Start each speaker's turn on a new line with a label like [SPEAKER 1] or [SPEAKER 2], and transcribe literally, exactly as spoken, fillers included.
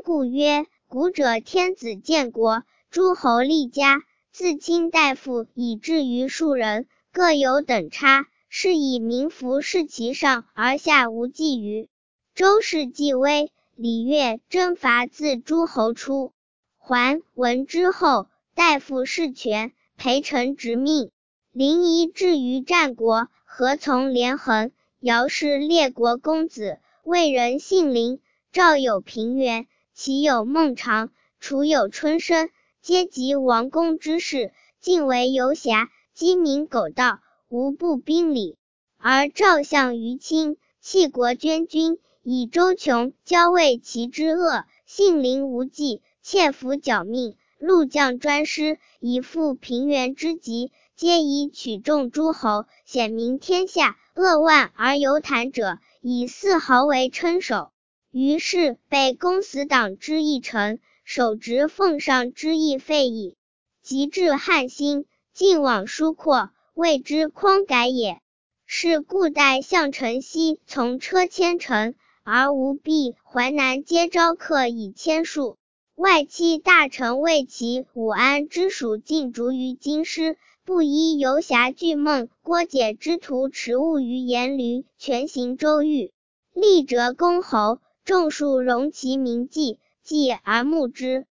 [SPEAKER 1] 故曰：古者天子建国，诸侯立家，自卿大夫以至于庶人，各有等差，是以民服视其上而下无忌于。周氏继位，礼乐征伐自诸侯出。桓文之后，大夫事权，陪臣执命。临沂至于战国，何从连横，尧是列国公子，魏人姓林，赵有平原，齐有孟尝，楚有春申，皆及王公之事，尽为游侠，鸡鸣狗盗，无不宾礼。而赵相于亲，弃国捐军，以周穷骄为其之恶，性灵无忌，切服剿命，陆将专师，以赴平原之急，皆以取众诸侯，显明天下，扼腕而犹谈者，以四豪为称首。于是被公死党之一臣，守职奉上之意废矣。及至汉兴，晋往疏阔，谓之匡改也。是故代相承熙从车千乘，而吴必淮南皆招客以千数。外戚大臣为其武安之属尽逐于京师，不依游侠巨梦郭解之徒持物于盐闾，全行州狱。立折公侯，众数容其名迹，继而慕之。